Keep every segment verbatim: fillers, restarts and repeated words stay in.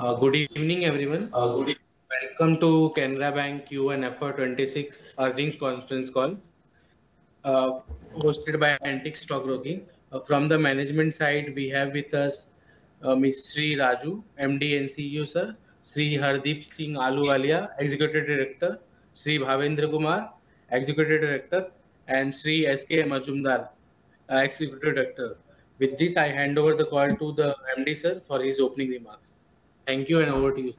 Uh, good evening, everyone. Uh, good evening. Welcome to Canara Bank Q one F Y twenty-six earnings conference call, uh, hosted by Antique Stock Broking. Uh, from the management side, we have with us uh, Miz Sri Raju, M D and C E O, sir. Sri Hardeep Singh Aluwalia, Executive Director. Sri Bhavendra Kumar, Executive Director, and Sri S K Majumdar, uh, Executive Director. With this, I hand over the call to the M D, sir, for his opening remarks. Thank you, and over to you.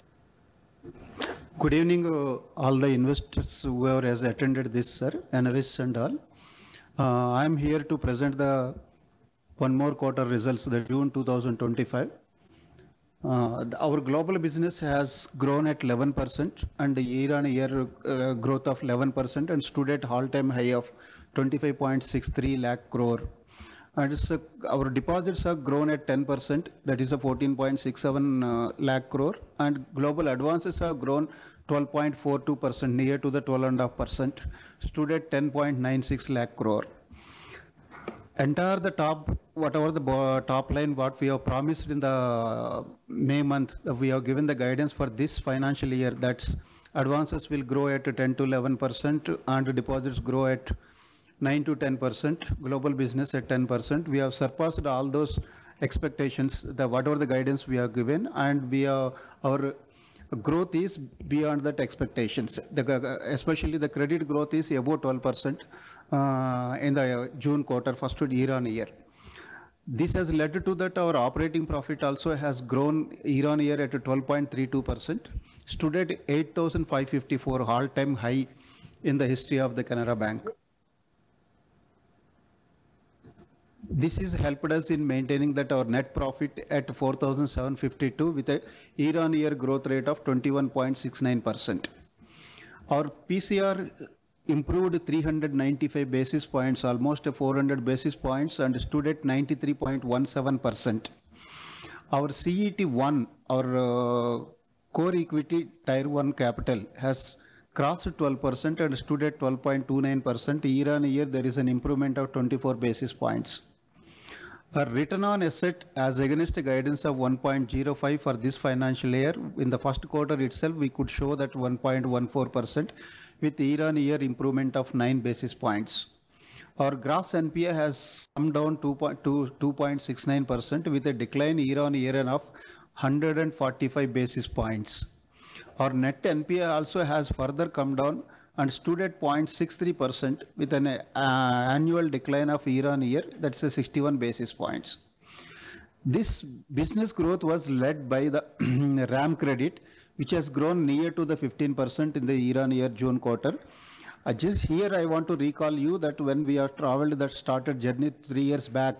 Good evening, uh, all the investors who have has attended this, sir, analysts and all. Uh, I am here to present the one more quarter results, the June two thousand twenty-five. Uh, the- our global business has grown at eleven percent and year-on-year uh, growth of eleven percent and stood at all-time high of twenty-five point six three lakh crore. And it's, uh, our deposits have grown at ten percent, that is a fourteen point six seven uh, lakh crore, and global advances have grown twelve point four two percent, near to the twelve point five percent, stood at ten point nine six lakh crore. Entire the top, whatever the bo- top line, what we have promised in the May month, uh, we have given the guidance for this financial year that advances will grow at ten to eleven percent and deposits grow at nine to ten percent, global business at ten percent. We have surpassed all those expectations, the whatever the guidance we have given, and we are, our growth is beyond that expectations. The, especially the credit growth is above twelve percent uh, in the June quarter, first year on year. This has led to that our operating profit also has grown year on year at twelve point three two percent, stood at eight thousand five hundred fifty-four, all-time high in the history of the Canara Bank. This has helped us in maintaining that our net profit at four thousand seven hundred fifty-two with a year-on-year growth rate of twenty-one point six nine percent. Our P C R improved three hundred ninety-five basis points, almost four hundred basis points, and stood at ninety-three point one seven percent. Our C E T one, our uh, core equity tier one capital, has crossed twelve percent and stood at twelve point two nine percent. Year on year, there is an improvement of twenty-four basis points. Our return on asset as against a guidance of one point zero five for this financial year. In the first quarter itself, we could show that one point one four percent with year-on-year improvement of nine basis points. Our gross N P A has come down two point six nine percent with a decline year-on-year of one hundred forty-five basis points. Our net N P A also has further come down and stood at zero point six three percent with an uh, annual decline of year on year, that's a sixty-one basis points. This business growth was led by the RAM credit, which has grown near to the fifteen percent in the year on year June quarter. Uh, just here I want to recall you that when we have traveled that started journey three years back,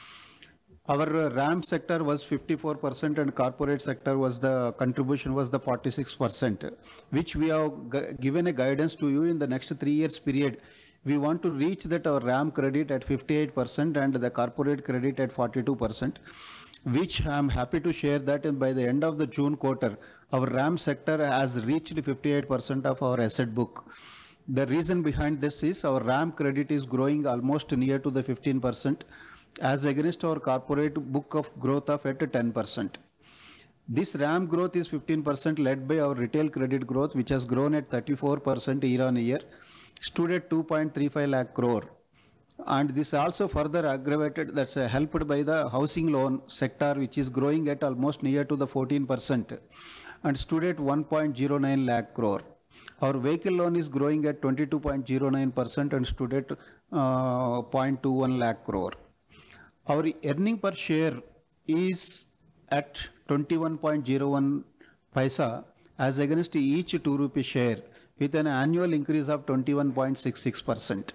our uh, RAM sector was fifty-four percent and corporate sector was the contribution was the forty-six percent, which we have given a guidance to you in the next three years period. We want to reach that our RAM credit at fifty-eight percent and the corporate credit at forty-two percent, which I am happy to share that by the end of the June quarter, our RAM sector has reached fifty-eight percent of our asset book. The reason behind this is our RAM credit is growing almost near to the fifteen percent. As against our corporate book of growth of at ten percent. This RAM growth is fifteen percent led by our retail credit growth, which has grown at thirty-four percent year on year, stood at two point three five lakh crore. And this also further aggravated, that's helped by the housing loan sector, which is growing at almost near to the fourteen percent and stood at one point zero nine lakh crore. Our vehicle loan is growing at twenty-two point zero nine percent and stood at uh, zero point two one lakh crore. Our earning per share is at twenty-one point zero one paisa as against each two rupee share with an annual increase of twenty-one point six six percent.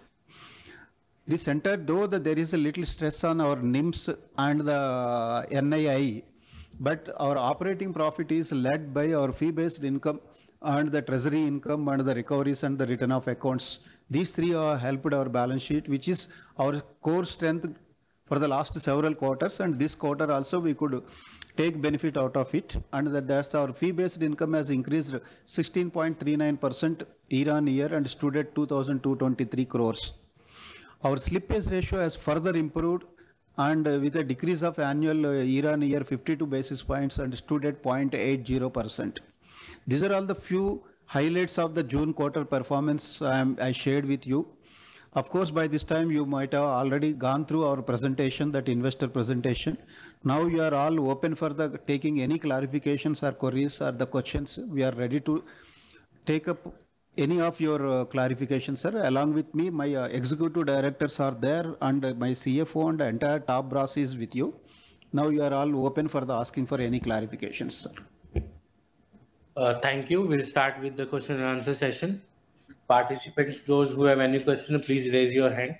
This entire, though that there is a little stress on our N I M S and the N I I, but our operating profit is led by our fee-based income and the treasury income and the recoveries and the return of accounts. These three have helped our balance sheet, which is our core strength for the last several quarters, and this quarter also we could take benefit out of it, and that that's our fee-based income has increased sixteen point three nine percent year on year and stood at two thousand two hundred twenty-three crores. Our slippage ratio has further improved and uh, with a decrease of annual uh, year-on-year fifty-two basis points and stood at zero point eight zero percent. These are all the few highlights of the June quarter performance um, I shared with you. Of course, by this time you might have already gone through our presentation, that investor presentation. Now you are all open for the taking any clarifications or queries or the questions. We are ready to take up any of your uh, clarifications, sir. Along with me, my uh, executive directors are there, and uh, my C F O and the entire top brass is with you. Now you are all open for the asking for any clarifications, sir. Uh, thank you. We'll start with the question and answer session. Participants, those who have any question, please raise your hand.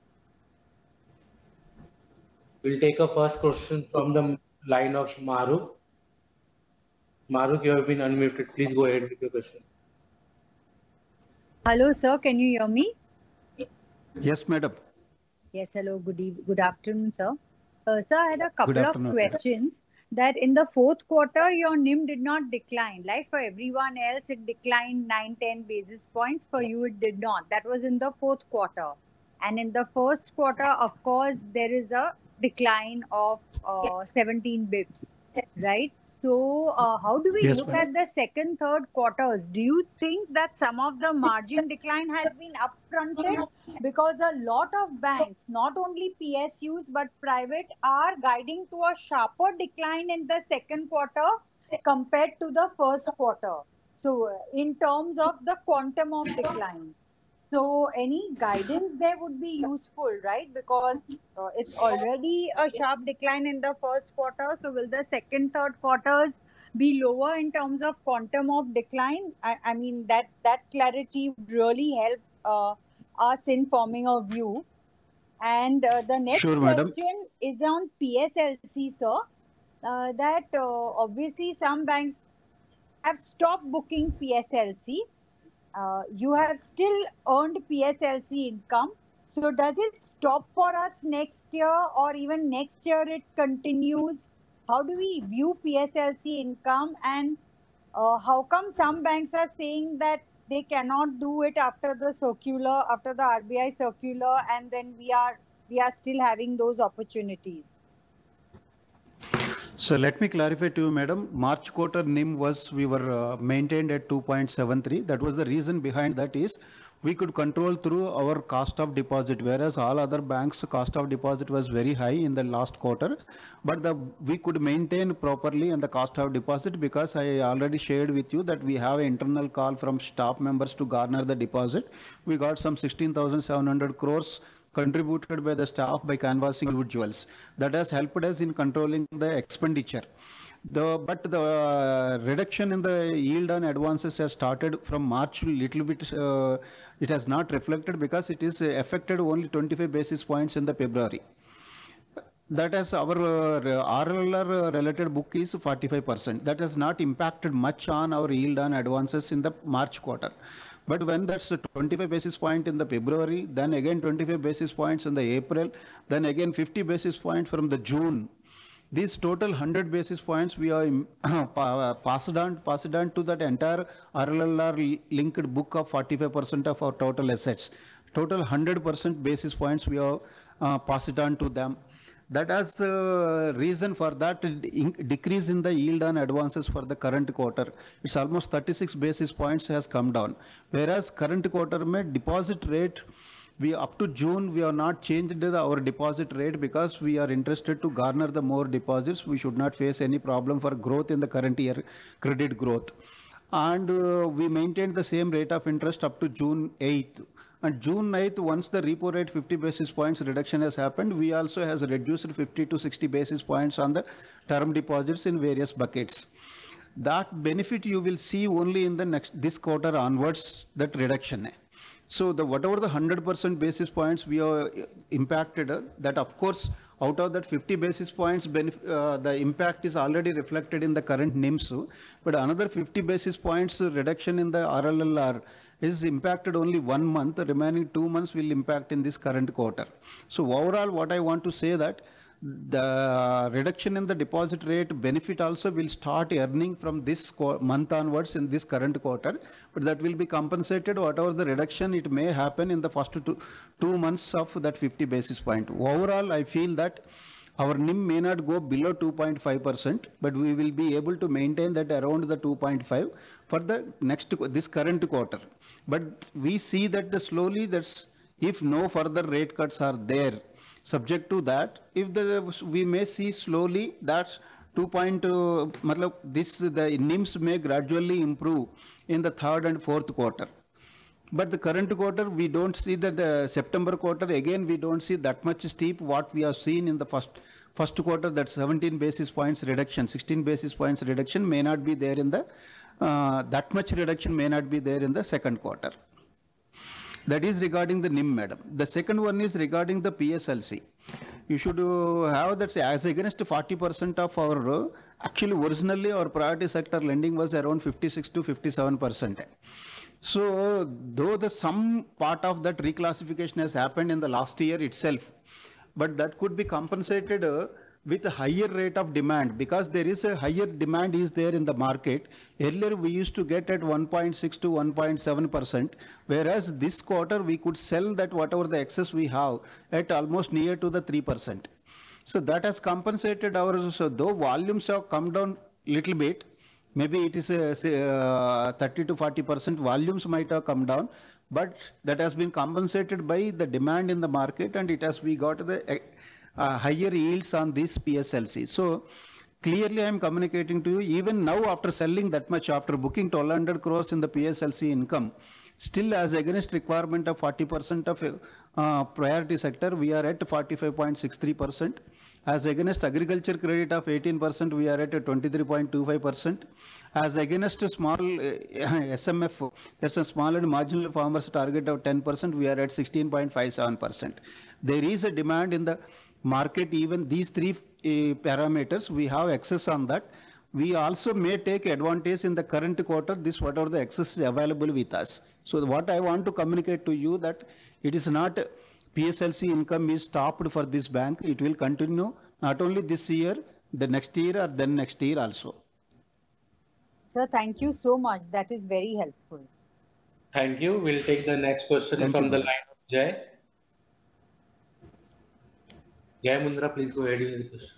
We'll take a first question from the line of Maru. Maru, you have been unmuted. Please go ahead with your question. Hello, sir. Can you hear me? Yes, madam. Yes, hello. Good eve good afternoon, sir. Uh, sir, I had a couple of afternoon, questions. That in the fourth quarter, your N I M did not decline. Like for everyone else, it declined nine, ten basis points. For you, it did not. That was in the fourth quarter. And in the first quarter, of course, there is a decline of uh, seventeen bips, right? So uh, how do we Yes, look madam. at the second, third quarters? Do you think that some of the margin decline has been upfronted? Because a lot of banks, not only P S Us but private, are guiding to a sharper decline in the second quarter compared to the first quarter. So uh, in terms of the quantum of decline. So any guidance there would be useful, right? Because uh, it's already a sharp decline in the first quarter. So will the second, third quarters be lower in terms of quantum of decline? I, I mean, that, that clarity would really help uh, us in forming a view. And uh, the next Sure, madam. question is on P S L C, sir. Uh, that uh, obviously some banks have stopped booking P S L C. Uh, you have still earned P S L C income. So does it stop for us next year, or even next year it continues? How do we view P S L C income, and uh, how come some banks are saying that they cannot do it after the circular, after the R B I circular, and then we are we are still having those opportunities? So let me clarify to you, madam. March quarter N I M was, we were uh, maintained at two point seven three. That was the reason behind that is we could control through our cost of deposit, whereas all other banks' cost of deposit was very high in the last quarter. But the we could maintain properly in the cost of deposit, because I already shared with you that we have an internal call from staff members to garner the deposit. We got some sixteen thousand seven hundred crores contributed by the staff by canvassing individuals. That has helped us in controlling the expenditure. The, but the uh, reduction in the yield on advances has started from March a little bit. Uh, it has not reflected because it is affected only twenty-five basis points in the February. That has our uh, R L R related book is forty-five percent. That has not impacted much on our yield on advances in the March quarter. But when that's twenty-five basis point in the February, then again twenty-five basis points in the April, then again fifty basis point from the June. These total one hundred basis points we are passed on, passed on to that entire R L R linked book of forty-five percent of our total assets. Total one hundred percent basis points we are uh, passed on to them. That has the uh, reason for that decrease in the yield on advances for the current quarter. It's almost thirty-six basis points has come down. Whereas current quarter mein deposit rate, we up to June, we have not changed the, our deposit rate because we are interested to garner the more deposits. We should not face any problem for growth in the current year credit growth. And uh, we maintained the same rate of interest up to June eighth. And June ninth, once the repo rate fifty basis points reduction has happened, we also has reduced fifty to sixty basis points on the term deposits in various buckets. That benefit you will see only in the next, this quarter onwards, that reduction. So the whatever the one hundred percent basis points we are impacted, uh, that of course, out of that fifty basis points, uh, the impact is already reflected in the current N I M S. But another fifty basis points reduction in the R L L R is impacted only one month. The remaining two months will impact in this current quarter. So overall, what I want to say that the reduction in the deposit rate benefit also will start earning from this month onwards in this current quarter, but that will be compensated whatever the reduction it may happen in the first two, two months of that fifty basis point. Overall, I feel that Our N I M may not go below two point five percent, but we will be able to maintain that around the two point five for the next, this current quarter. But we see that the slowly that's, if no further rate cuts are there, subject to that, if the, we may see slowly that two point, uh, matlab, this, the N I Ms may gradually improve in the third and fourth quarter. But the current quarter, we don't see that the September quarter, again, we don't see that much steep what we have seen in the first first quarter, that seventeen basis points reduction, sixteen basis points reduction may not be there in the, uh, that much reduction may not be there in the second quarter. That is regarding the N I M, madam. The second one is regarding the P S L C. You should uh, have that as against forty percent of our, uh, actually originally our priority sector lending was around fifty-six to fifty-seven percent. So though the some part of that reclassification has happened in the last year itself, but that could be compensated uh, with a higher rate of demand, because there is a higher demand is there in the market. Earlier we used to get at one point six to one point seven percent, whereas this quarter we could sell that whatever the excess we have at almost near to the three percent. So that has compensated our, so though volumes have come down little bit, maybe it is a, say, uh, thirty to forty percent volumes might have come down, but that has been compensated by the demand in the market, and it has, we got the uh, higher yields on this P S L C. So clearly I am communicating to you, even now after selling that much, after booking twelve hundred crores in the P S L C income, still as against requirement of forty percent of uh, priority sector, we are at forty-five point six three percent. As against agriculture credit of eighteen percent, we are at twenty-three point two five percent. As against a small uh, S M F, that's a small and marginal farmers target of ten percent, we are at sixteen point five seven percent. There is a demand in the market, even these three uh, parameters, we have access on that. We also may take advantage in the current quarter, this whatever the excess is available with us. So what I want to communicate to you that it is not P S L C income is stopped for this bank. It will continue not only this year, the next year or then next year also. Sir, thank you so much. That is very helpful. Thank you. We'll take the next question Thank from you, the madam. line of Jay. Jay Mundra, please go ahead with the question.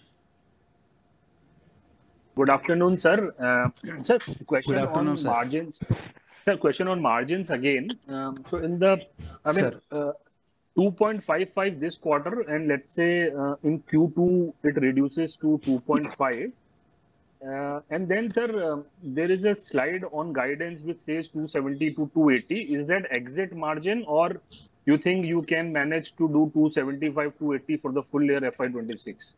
Good afternoon, sir. Uh, sir, question Good afternoon, on sir. margins. Sir, question on margins again. Um, so in the, I mean, uh, two point five five this quarter, and let's say uh, in Q two it reduces to two point five. Uh, and then, sir, uh, there is a slide on guidance which says two seventy to two eighty. Is that exit margin, or you think you can manage to do two seventy-five to eighty for the full year F Y twenty-six?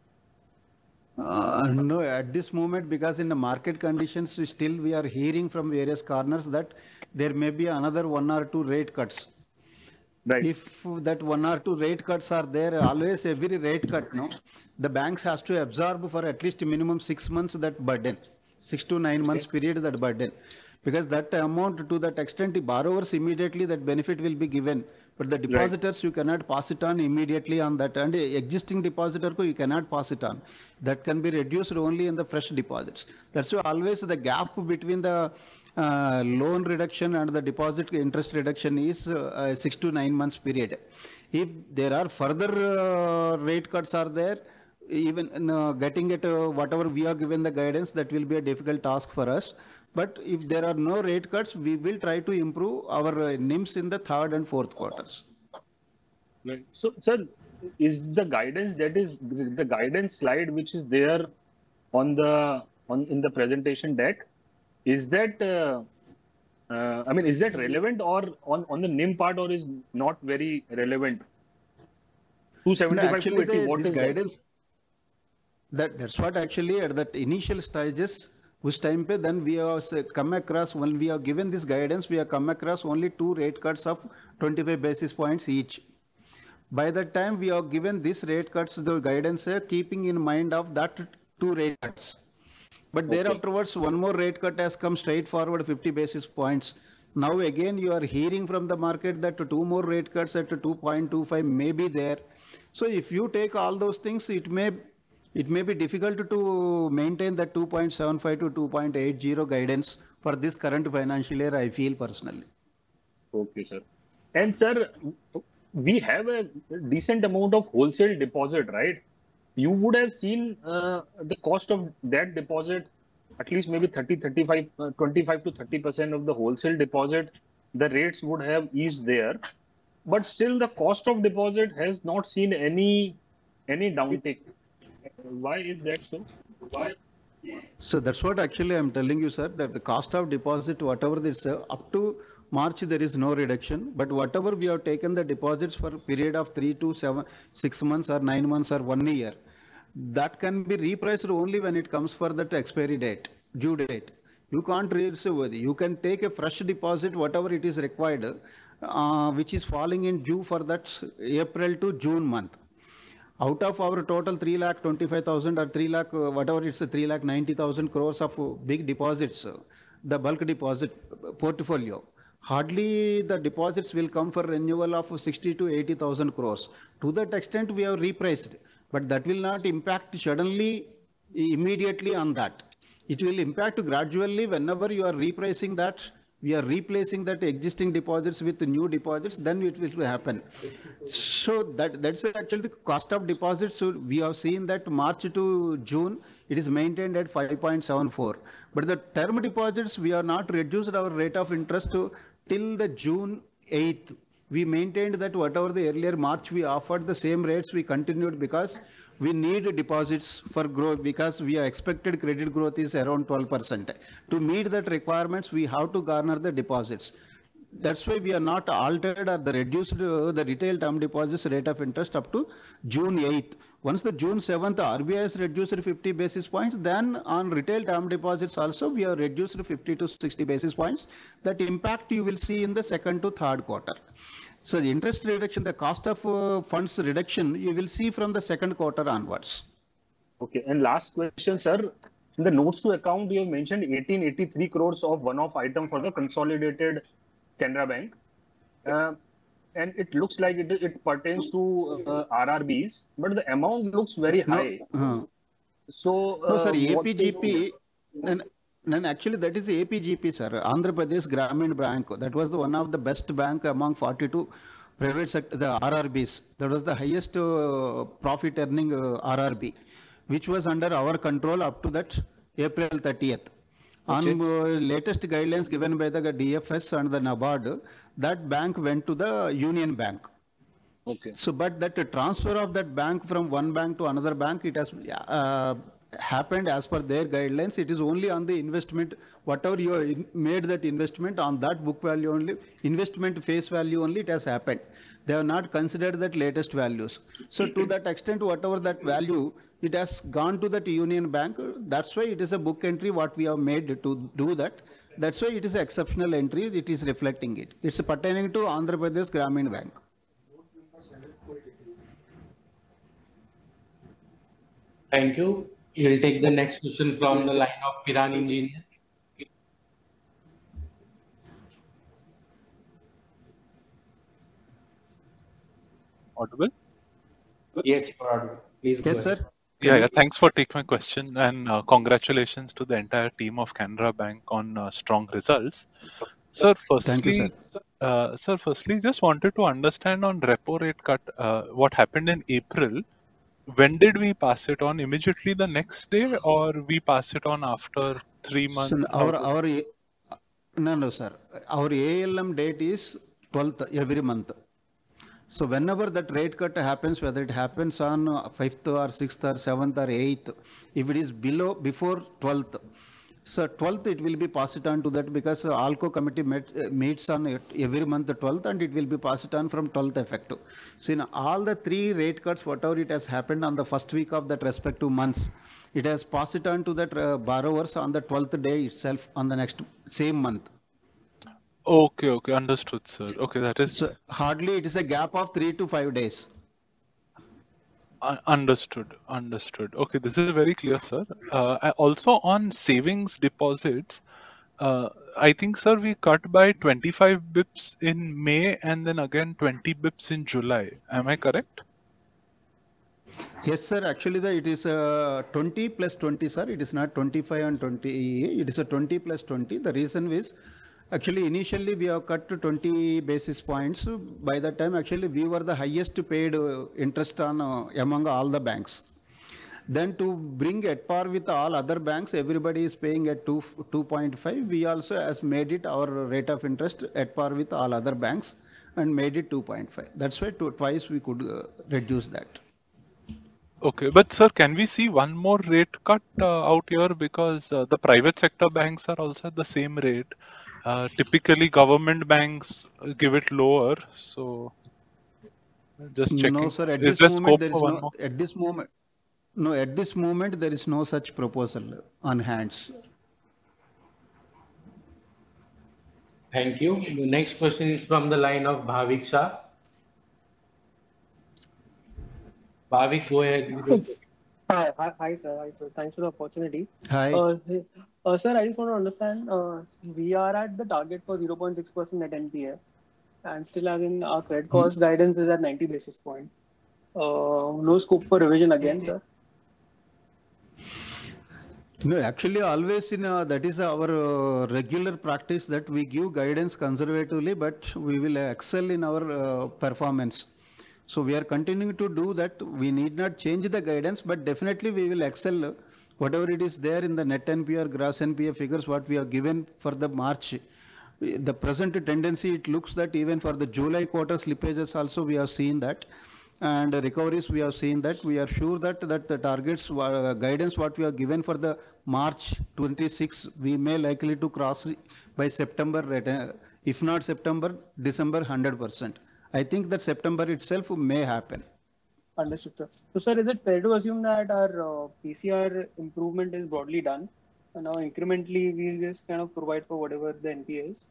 Uh, no, at this moment, because in the market conditions, we still we are hearing from various corners that there may be another one or two rate cuts. Right. If that one or two rate cuts are there, always every rate cut, no, the banks has to absorb for at least minimum six months that burden, six to nine Okay. months period that burden, because that amount to that extent, the borrowers immediately that benefit will be given, but the depositors you cannot pass it on immediately on that, and existing depositor you cannot pass it on. That can be reduced only in the fresh deposits. That's why always the gap between the uh, loan reduction and the deposit interest reduction is uh, six to nine months period. If there are further uh, rate cuts are there, even uh, getting it uh, whatever we are given the guidance, that will be a difficult task for us. But if there are no rate cuts, we will try to improve our uh, N I Ms in the third and fourth quarters. Right. So, sir, is the guidance that is the guidance slide which is there on the on in the presentation deck, is that uh, uh, I mean, is that relevant or on on the N I M part, or is not very relevant? two seventy-five to Actually, eighty, the, what this is that? guidance, that that's what actually at that initial stages, which time pe, then we have say, come across, when we have given this guidance, we have come across only two rate cuts of twenty-five basis points each. By that time, we have given this rate cuts, the guidance, uh, keeping in mind of that two rate cuts. But Okay. thereafterwards, one more rate cut has come straight forward fifty basis points. Now again, you are hearing from the market that two more rate cuts at two point two five may be there. So if you take all those things, it may it may be difficult to maintain that two point seven five to two point eight zero guidance for this current financial year, I feel personally. Okay, sir. And sir, we have a decent amount of wholesale deposit, right? you would have seen uh, the cost of that deposit, at least maybe thirty, thirty-five, uh, twenty-five to thirty percent of the wholesale deposit, the rates would have eased there. But still the cost of deposit has not seen any any downtick. Why is that so? Why? So that's what actually I'm telling you, sir, that the cost of deposit, whatever this, uh, up to March, there is no reduction. But whatever we have taken the deposits for a period of three to seven, six months or nine months or one year, that can be repriced only when it comes for that expiry date, due date. You can't raise, you can take a fresh deposit, whatever it is required, uh, which is falling in due for that April to June month. Out of our total three lakh twenty-five thousand or three lakh, uh, whatever it's a three lakh ninety thousand crores of uh, big deposits, uh, the bulk deposit portfolio, hardly the deposits will come for renewal of sixty to eighty thousand crores. To that extent, we have repriced, but that will not impact suddenly, immediately on that. It will impact gradually whenever you are repricing that. We are replacing that existing deposits with new deposits, then it will happen. So that that's actually the cost of deposits. So we have seen that March to June, it is maintained at five point seven four. But the term deposits, we have not reduced our rate of interest to till the June eighth. We maintained that whatever the earlier March we offered the same rates, we continued because we need deposits for growth, because we are expected credit growth is around twelve percent. To meet that requirements, we have to garner the deposits. That's why we are not altered or the reduced uh, the retail term deposits rate of interest up to June eighth. Once the June seventh R B I has reduced fifty basis points, then on retail term deposits also we have reduced fifty to sixty basis points. That impact you will see in the second to third quarter. So the interest reduction, the cost of uh, funds reduction, you will see from the second quarter onwards. Okay. And last question, sir. In the notes to account, you have mentioned eighteen eighty-three crores of one-off item for the consolidated Canara Bank. Uh, and it looks like it, it pertains to uh, R R Bs, but the amount looks very high. No, uh, so, uh, no sir, A P G P, is... and, and actually that is A P G P, sir, Andhra Pradesh Gramin Bank. That was the one of the best bank among forty-two private sector, the R R Bs. That was the highest uh, profit earning uh, R R B, which was under our control up to that April thirtieth. Okay. On uh, latest guidelines given by the D F S and the NABARD, that bank went to the Union Bank. Okay. So, but that uh, transfer of that bank from one bank to another bank, it has uh, happened as per their guidelines. It is only on the investment, whatever you in, made that investment on that book value only, investment face value only, it has happened. They have not considered that latest values. So to that extent, whatever that value, it has gone to that Union Bank. That's why it is a book entry what we have made to do that. That's why it is an exceptional entry. It is reflecting it. It's pertaining to Andhra Pradesh Gramin Bank. Thank you. We'll take the next question from the line of Piran Engineer. Audible? Yes, you're audible. Please go Yes, ahead. sir. Yeah, yeah. Thanks for taking my question, and uh, congratulations to the entire team of Canara Bank on uh, strong results. Sir, Thank you, firstly, sir. uh, sir, firstly, just wanted to understand on repo rate cut, uh, what happened in April. When did we pass it on? Immediately the next day, or we pass it on after three months? So our our no no sir, our A L M date is twelfth every month. So whenever that rate cut happens, whether it happens on fifth or sixth or seventh or eighth, if it is below before twelfth, so twelfth it will be passed on to that, because uh, ALCO committee met, uh, meets on it every month the twelfth, and it will be passed on from twelfth effective. So in all the three rate cuts, whatever it has happened on the first week of that respective months, it has passed it on to that uh, borrowers on the twelfth day itself on the next same month. Okay, okay, understood, sir. Okay, that is So hardly it is a gap of three to five days. uh, understood, understood. Okay, this is very clear, sir. Uh, I- also on savings deposits, uh, I think, sir, we cut by twenty-five bips in May and then again twenty bips in July. Am I correct? Yes, sir. Actually, the, it is uh, twenty plus twenty, sir. It is not twenty-five and twenty. It is a twenty plus twenty. The reason is, actually, initially we have cut to twenty basis points. By that time, actually, we were the highest paid uh, interest on uh, among all the banks. Then to bring at par with all other banks, everybody is paying at two, two point five. We also has made it our rate of interest at par with all other banks and made it two point five. That's why to, twice we could uh, reduce that. Okay, but sir, can we see one more rate cut uh, out here, because uh, the private sector banks are also at the same rate. Uh, typically, government banks uh, give it lower. So, just checking. No, sir. At Is this there moment, scope there for is one no. more? At this moment, no. At this moment, there is no such proposal on hands. Thank you. The next question is from the line of Bhavik Shah. Bhavik, go ahead. with your question. Hi, hi, hi, sir. Hi, sir. Thanks for the opportunity. Hi. Uh, uh, sir, I just want to understand. Uh, we are at the target for zero point six percent net N P A, and still, as in our credit cost guidance is at ninety basis point. Uh, no scope for revision again, sir. No, actually, always in uh, that is our uh, regular practice that we give guidance conservatively, but we will excel in our uh, performance. So we are continuing to do that. We need not change the guidance, but definitely we will excel whatever it is there in the net N P A or gross N P A figures what we have given for the March. The present tendency, it looks that even for the July quarter slippages also we have seen that. And recoveries we have seen that. We are sure that that the targets uh, guidance what we have given for the March twenty-six, we may likely to cross by September, uh, if not September, December one hundred percent. I think that September itself may happen. Understood, sir. So, sir, is it fair to assume that our uh, P C R improvement is broadly done, and now incrementally we just kind of provide for whatever the N P A is?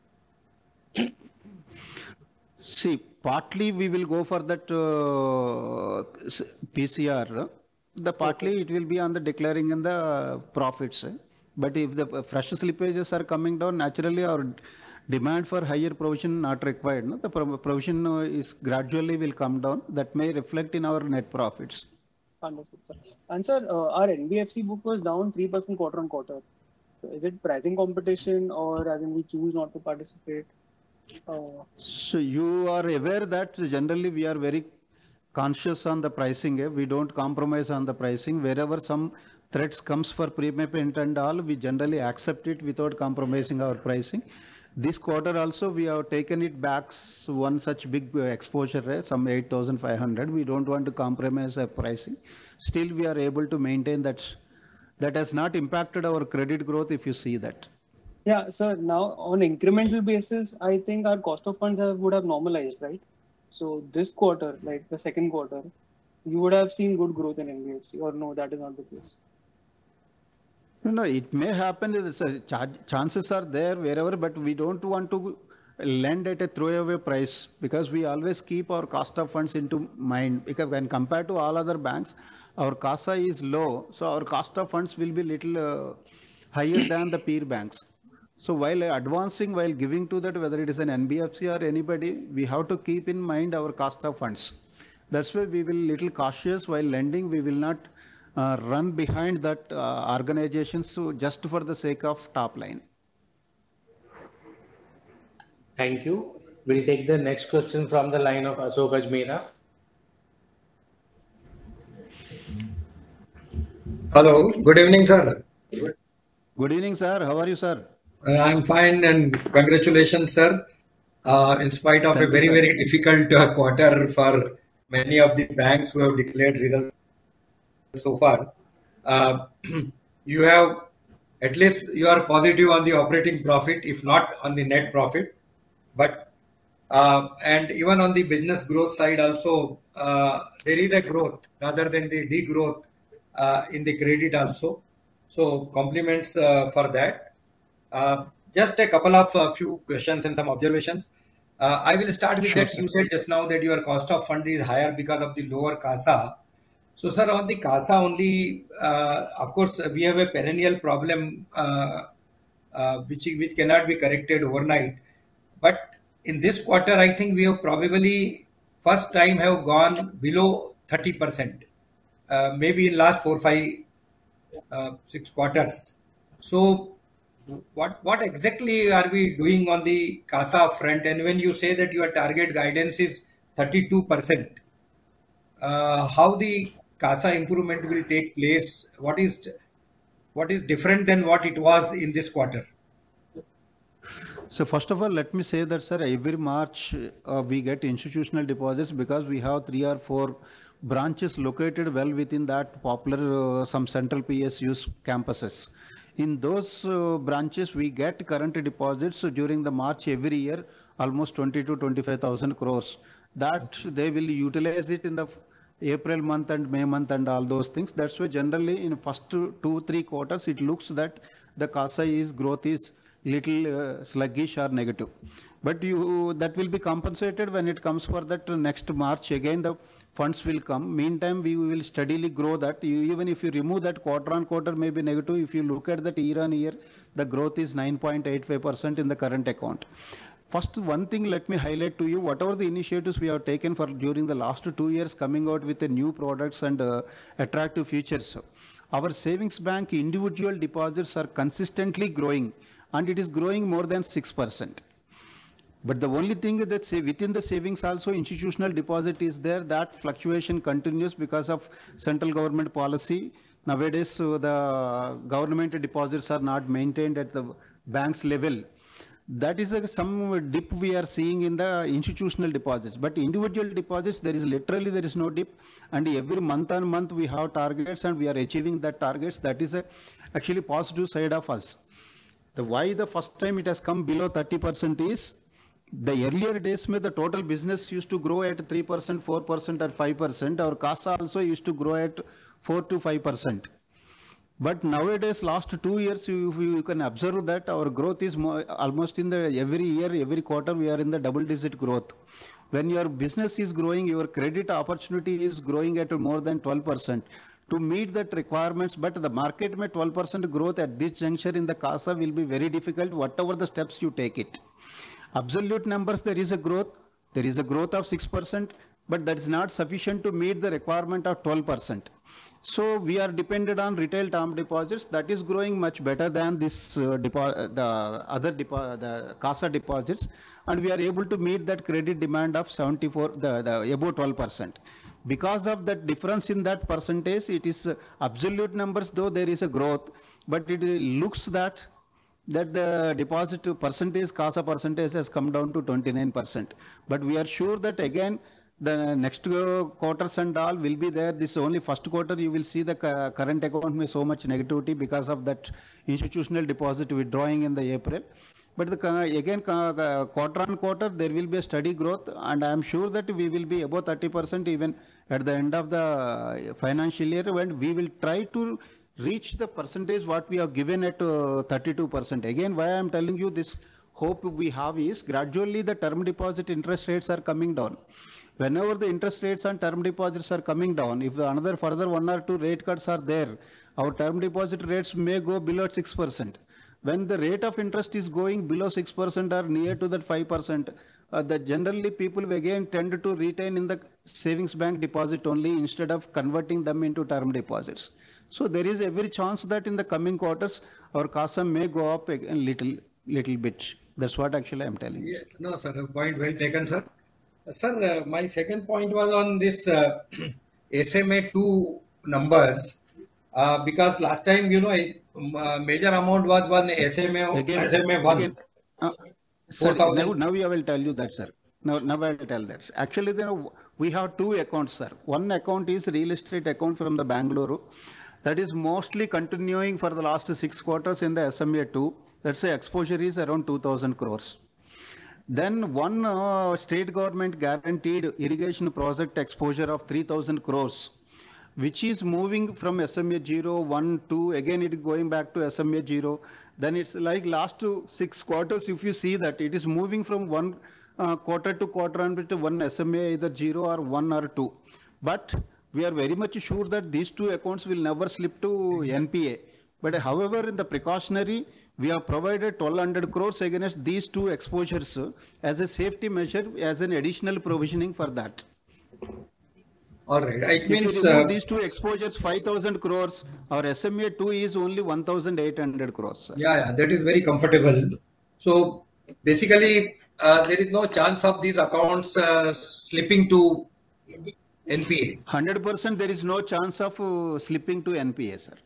See, partly we will go for that uh, P C R. The partly Okay. it will be on the declaring in the profits. But if the fresh slippages are coming down, naturally our demand for higher provision not required. No? The pro- provision uh, is gradually will come down. That may reflect in our net profits. Understood, sir. And sir, uh, our N B F C book was down three percent quarter on quarter. So is it pricing competition, or as in we choose not to participate? Uh, So you are aware that generally we are very conscious on the pricing. Eh? We don't compromise on the pricing. Wherever some threats comes for prepayment and all, we generally accept it without compromising our pricing. This quarter also we have taken it back s- one such big uh, exposure, eh? Some eight thousand five hundred. We don't want to compromise our pricing. Still we are able to maintain that. That has not impacted our credit growth if you see that. yeah, sir. Now on incremental basis, I think our cost of funds have, would have normalized, right? So this quarter, like the second quarter, you would have seen good growth in N B F C, or no, that is not the case. No, no, it may happen. It's a cha- chances are there wherever, but we don't want to lend at a throwaway price because we always keep our cost of funds into mind. Because when compared to all other banks, our C A S A is low, so our cost of funds will be little uh, higher than the peer banks. So while advancing, while giving to that, whether it is an N B F C or anybody, we have to keep in mind our cost of funds. That's why we will little cautious while lending. We will not uh, run behind that uh, organizations to just for the sake of top line. Thank you. We'll take the next question from the line of Ashok Ajmera. Hello, good evening, sir. Good evening, sir. How are you, sir? Uh, I'm fine and congratulations, sir. Uh, in spite of Thank a you, very, sir. very difficult uh, quarter for many of the banks who have declared results so far, uh, you have at least you are positive on the operating profit, if not on the net profit. But uh, and even on the business growth side also, uh, there is a growth rather than the degrowth uh, in the credit also. So compliments uh, for that. Uh, just a couple of uh, few questions and some observations. Uh, I will start with Sure, that. sir. You said just now that your cost of fund is higher because of the lower C A S A. So, sir, on the C A S A only, uh, of course, we have a perennial problem uh, uh, which which cannot be corrected overnight. But in this quarter, I think we have probably first time have gone below thirty percent. Uh, maybe in last four, five, uh, six quarters. So, what what exactly are we doing on the C A S A front? And when you say that your target guidance is thirty-two percent, uh, how the CASA improvement will take place? What is what is different than what it was in this quarter? So first of all, let me say that, sir, every March uh, we get institutional deposits because we have three or four branches located well within that popular uh, some central P S Us campuses. In those uh, branches, we get current deposits during the March every year, almost twenty to twenty-five thousand crores. That they will utilize it in the April month and May month and all those things. That's why generally in first two, two three quarters, it looks that the CASA is growth is little uh, sluggish or negative. But you that will be compensated when it comes for that next March. Again, the funds will come. Meantime, we will steadily grow that. You, even if you remove that quarter on quarter may be negative, if you look at that year on year, the growth is nine point eight five percent in the current account. First, one thing let me highlight to you, whatever the initiatives we have taken for during the last two years coming out with the new products and uh, attractive features. Our savings bank individual deposits are consistently growing and it is growing more than six percent. But the only thing that say within the savings also institutional deposit is there, that fluctuation continues because of central government policy. Nowadays, uh, the government deposits are not maintained at the bank's level. That is a, some dip we are seeing in the institutional deposits, but individual deposits, there is literally there is no dip, and every month on month we have targets and we are achieving that targets. That is a actually positive side of us. The why the first time it has come below thirty percent is the earlier days में the total business used to grow at three percent, four percent or five percent. Our CASA also used to grow at four to five percent. But nowadays, last two years, you, you can observe that our growth is more, almost in the every year, every quarter, we are in the double digit growth. When your business is growing, your credit opportunity is growing at more than twelve percent. To meet that requirements, but the market may twelve percent growth at this juncture in the CASA will be very difficult, whatever the steps you take it. Absolute numbers, there is a growth, there is a growth of six percent, but that is not sufficient to meet the requirement of twelve percent. So we are dependent on retail term deposits that is growing much better than this uh, depo the other depo the CASA deposits, and we are able to meet that credit demand of seventy-four, the, the above twelve percent. Because of that difference in that percentage, it is uh, absolute numbers, though there is a growth, but it looks that that the deposit percentage, CASA percentage has come down to twenty-nine percent. But we are sure that again, the next quarters and all will be there. This only first quarter you will see the current account may so much negativity because of that institutional deposit withdrawing in the April. But the, again, quarter on quarter, there will be a steady growth, and I am sure that we will be above thirty percent even at the end of the financial year, when we will try to reach the percentage what we have given at uh, thirty-two percent. Again, why I am telling you this hope we have is gradually the term deposit interest rates are coming down. Whenever the interest rates on term deposits are coming down, if another further one or two rate cuts are there, our term deposit rates may go below six percent. When the rate of interest is going below six percent or near to that five percent, uh, that generally people again tend to retain in the savings bank deposit only instead of converting them into term deposits. So there is every chance that in the coming quarters, our CASA may go up a little, little bit. That's what actually I'm telling you. Yeah, no, sir, point well taken, sir. Sir, uh, my second point was on this uh, S M A two numbers, uh, because last time, you know, a uh, major amount was one S M A, again, S M A one. Again, uh, sir, now, now I will tell you that, sir. Now, now I will tell that. Actually, you know, we have two accounts, sir. One account is real estate account from the Bangalore. That is mostly continuing for the last six quarters in the S M A two. Let's say exposure is around two thousand crores. Then one uh, state government guaranteed irrigation project exposure of three thousand crores, which is moving from S M A zero, one, two, again it is going back to S M A zero. Then it's like last two, six quarters, if you see that it is moving from one uh, quarter to quarter and to one S M A either zero or one or two. But we are very much sure that these two accounts will never slip to N P A. But however, in the precautionary, we have provided twelve hundred crores against these two exposures as a safety measure, as an additional provisioning for that. All right. It if means you remove uh, these two exposures, five thousand crores, our S M A two is only one thousand eight hundred crores. Sir. Yeah, yeah, that is very comfortable. So basically, uh, there is no chance of these accounts uh, slipping to N P A. one hundred percent there is no chance of uh, slipping to N P A, sir.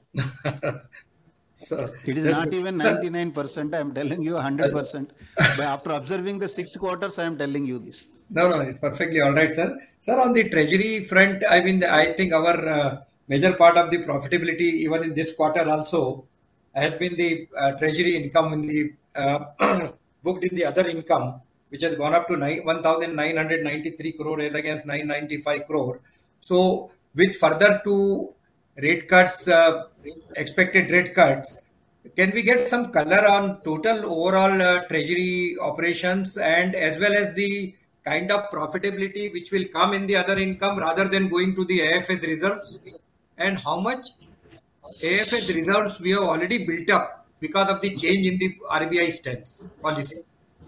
So It is that's not good. even ninety-nine percent. I am telling you one hundred percent. But after observing the six quarters, I am telling you this. No, no, it's perfectly all right, sir. Sir, on the treasury front, I mean, I think our uh, major part of the profitability, even in this quarter also, has been the uh, treasury income in the uh, booked in the other income, which has gone up to one thousand nine hundred ninety-three crore as against nine hundred ninety-five crore. So, with further two rate cuts, uh, expected rate cuts, can we get some color on total overall uh, treasury operations and as well as the kind of profitability which will come in the other income rather than going to the A F S reserves? And how much A F S reserves we have already built up because of the change in the R B I stance policy?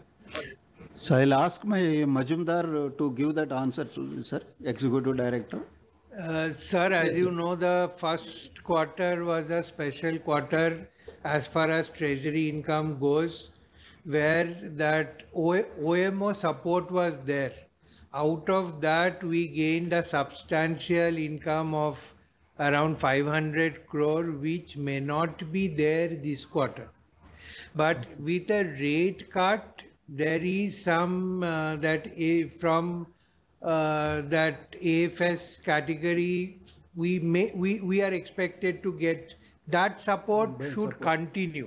So I'll ask my Majumdar to give that answer to sir, Executive Director. Uh, sir, as you know, the first quarter was a special quarter as far as treasury income goes, where that O M O support was there. Out of that, we gained a substantial income of around five hundred crore, which may not be there this quarter. But with a rate cut, there is some uh, that a, from uh, that A F S category, we may we, we are expected to get that support should support. continue.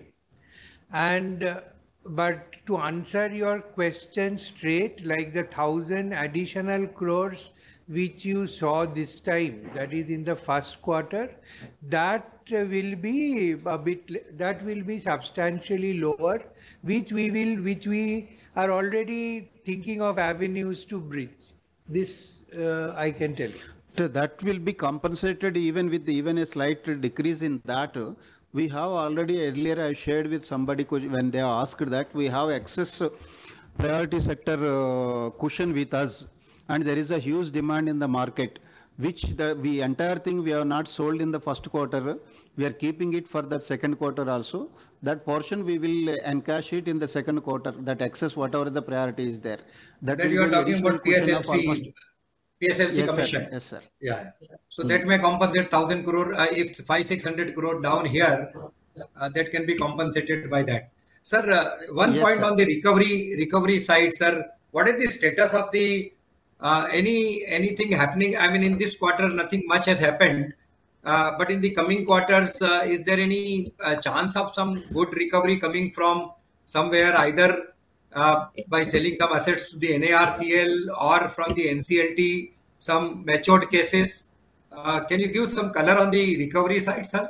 And uh, but to answer your question straight, like the thousand additional crores which you saw this time, that is in the first quarter, that will be a bit, that will be substantially lower, which we will, which we are already thinking of avenues to bridge. This uh, I can tell you. So that will be compensated even with even a slight decrease in that. We have already earlier I shared with somebody when they asked that we have excess priority sector uh, cushion with us, and there is a huge demand in the market, which the we entire thing we have not sold in the first quarter. We are keeping it for the second quarter also. That portion we will encash it in the second quarter. That excess whatever the priority is there. That then you are talking about P S L C. P S L C yes, commission. Sir. Yes, sir. Yeah. So mm. that may compensate thousand crore. Uh, if five six hundred crore down here, uh, that can be compensated by that. Sir, uh, one yes, point sir. on the recovery recovery side, sir. What is the status of the uh, any anything happening? I mean, in this quarter, nothing much has happened. Uh, but in the coming quarters, uh, is there any uh, chance of some good recovery coming from somewhere, either uh, by selling some assets to the N A R C L or from the N C L T, some matured cases? Uh, can you give some color on the recovery side, sir?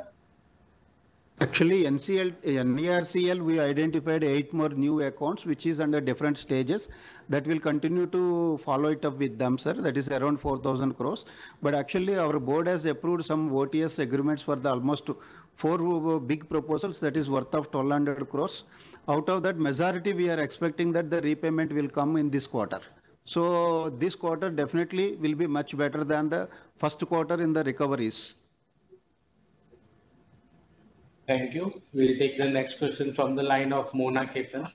Actually, N C L, N A R C L, we identified eight more new accounts, which is under different stages. That will continue to follow it up with them, sir. That is around four thousand crores. But actually, our board has approved some O T S agreements for the almost four big proposals that is worth of twelve hundred crores. Out of that, majority we are expecting that the repayment will come in this quarter. So this quarter definitely will be much better than the first quarter in the recoveries. Thank you. We'll take the next question from the line of Mona Ketan.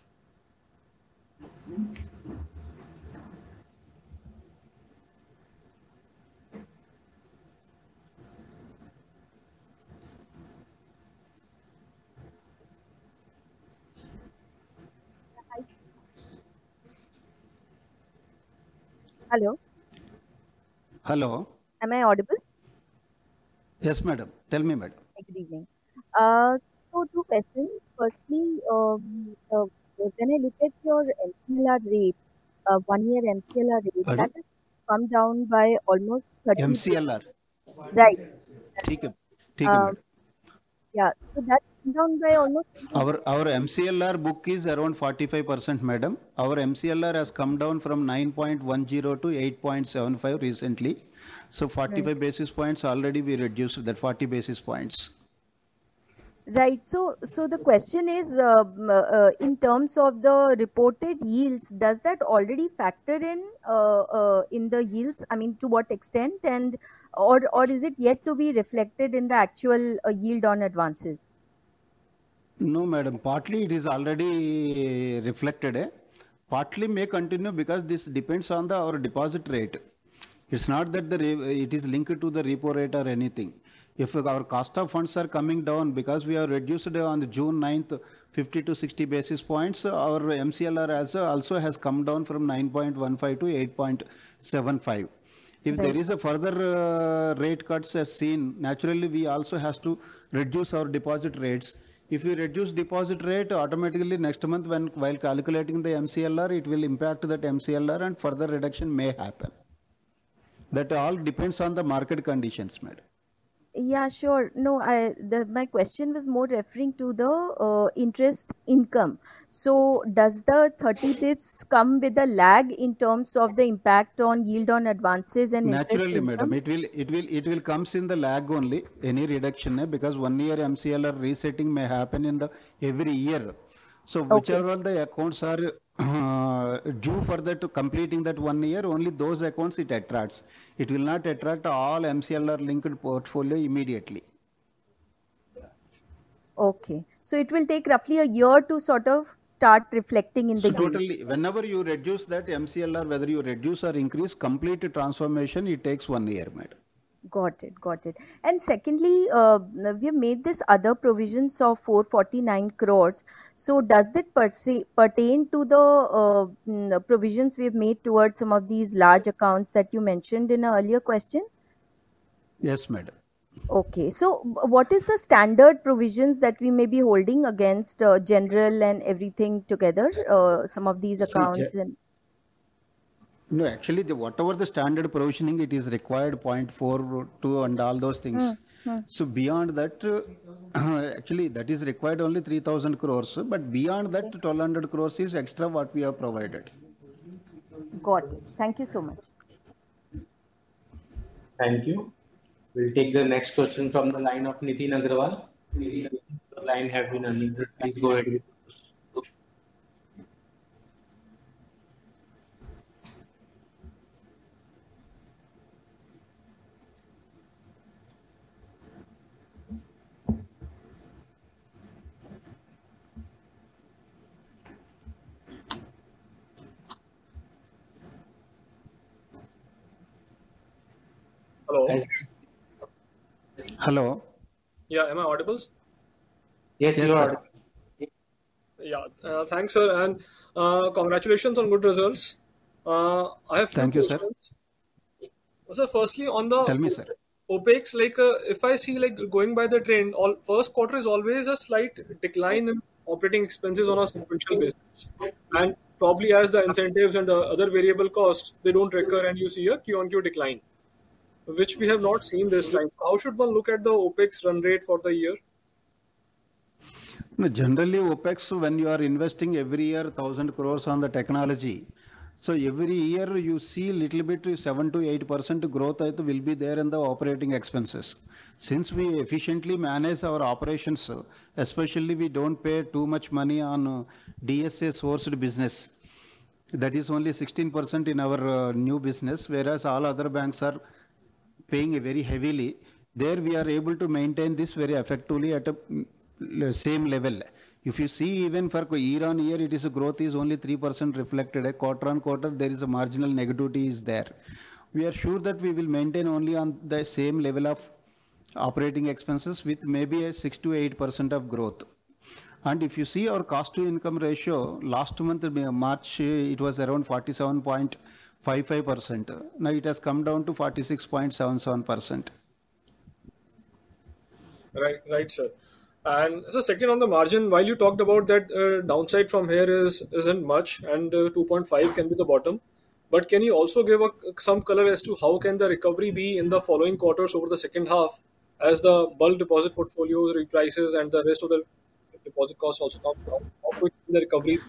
Hello. Hello. Am I audible? Yes, madam. Tell me, madam. Good evening. Uh, so two questions. Firstly, um, uh, when I look at your M C L R rate, uh, one-year M C L R rate, Pardon? that has come down by almost thirty. M C L R. Right. ठीक है, ठीक है, Um, madam. yeah. So that came down by almost. Our our M C L R book is around forty-five percent, madam. Our M C L R has come down from nine point one zero to eight point seven five recently. So forty-five Right. basis points already we reduced that forty basis points. Right. So, so the question is, uh, m- uh, in terms of the reported yields, does that already factor in uh, uh, in the yields? I mean, to what extent, and or or is it yet to be reflected in the actual uh, yield on advances? No, madam. Partly it is already reflected. Eh? Partly may continue because this depends on the our deposit rate. It's not that the re- it is linked to the repo rate or anything. If our cost of funds are coming down because we have reduced on the June ninth fifty to sixty basis points, our M C L R also, also has come down from nine point one five to eight point seven five. If Right. there is a further uh, rate cuts as seen, naturally we also has to reduce our deposit rates. If we reduce deposit rate, automatically next month when while calculating the M C L R, it will impact that M C L R and further reduction may happen. That all depends on the market conditions, madam. Yeah, sure. No, I the my question was more referring to the uh, interest income. So does the thirty pips come with a lag in terms of the impact on yield on advances and interest Naturally, madam, income? it will it will it will comes in the lag only any reduction eh, because one year M C L R resetting may happen in the every year. So Okay. whichever all the accounts are uh, due for that to completing that one year, only those accounts it attracts. It will not attract all M C L R linked portfolio immediately. Okay. So it will take roughly a year to sort of start reflecting in the So yields. totally, whenever you reduce that M C L R, whether you reduce or increase, complete transformation, it takes one year, madam. Got it, got it. And secondly, uh, we have made this other provisions of four hundred forty-nine crores. So does that per se pertain to the uh, mm, provisions we have made towards some of these large accounts that you mentioned in an earlier question? Yes, madam. Okay, so w- what is the standard provisions that we may be holding against uh, general and everything together, uh, some of these See, accounts? ge- And no, actually, the, whatever the standard provisioning, it is required zero point four two and all those things. Hmm, hmm. So beyond that, uh, actually, that is required only three thousand crores. But beyond that, Okay, twelve hundred crores is extra what we have provided. got it. Thank you so much. Thank you. We'll take the next question from the line of Nitin Agrawal. Nitin, the line have been unmuted. Please go ahead. with- Hello. As, Hello. Yeah, am I audible? yes, Yes, you sir. are. Yeah, uh, thanks, sir, and uh, congratulations on good results. Uh, I have few Thank you, sir. questions. So, firstly, on the Tell me, sir. OPEX, like uh, if I see like going by the trend, all first quarter is always a slight decline in operating expenses on a sequential basis, and probably as the incentives and the other variable costs they don't recur, and you see a Q on Q decline, which we have not seen this time. So, how should one look at the OPEX run rate for the year? No, generally, OPEX, when you are investing every year one thousand crores on the technology, so every year you see little bit seven to eight percent growth I think will be there in the operating expenses. Since we efficiently manage our operations, uh, especially we don't pay too much money on uh, D S A sourced business. That is only sixteen percent in our uh, new business, whereas all other banks are paying very heavily. There we are able to maintain this very effectively at a mm, l- same level. If you see even for co- year on year, it is a growth is only three percent reflected. A quarter on quarter, there is a marginal negativity is there. We are sure that we will maintain only on the same level of operating expenses with maybe a six to eight percent of growth. And if you see our cost to income ratio, last month, uh, March, uh, it was around forty-seven point five five percent. Now it has come down to forty-six point seven seven percent. Right, right, sir. And so, second on the margin, while you talked about that uh, downside from here is isn't much, and uh, two point five can be the bottom. But can you also give a, some color as to how can the recovery be in the following quarters over the second half, as the bulk deposit portfolio reprices and the rest of the deposit costs also comes down? How quick can the recovery?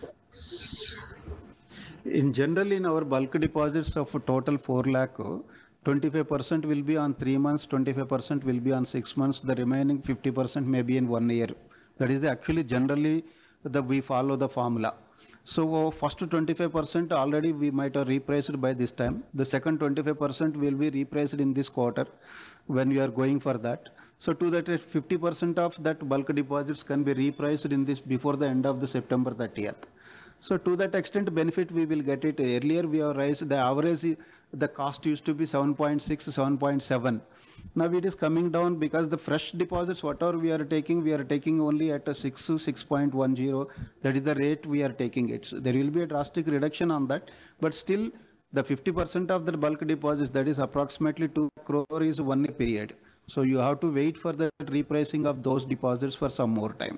In general, in our bulk deposits of total four lakh, twenty-five percent will be on three months, twenty-five percent will be on six months, the remaining fifty percent may be in one year. That is the actually generally the we follow the formula. So uh, first twenty-five percent already we might have repriced by this time. The second twenty-five percent will be repriced in this quarter when we are going for that. So to that fifty percent of that bulk deposits can be repriced in this before the end of the September thirtieth. So to that extent benefit we will get it. Earlier we have raised the average, the cost used to be seven point six, seven point seven. Now it is coming down because the fresh deposits, whatever we are taking, we are taking only at a six to six point one zero. That is the rate we are taking it. So there will be a drastic reduction on that, but still the fifty percent of the bulk deposits, that is approximately two crore is one year period. So you have to wait for the repricing of those deposits for some more time.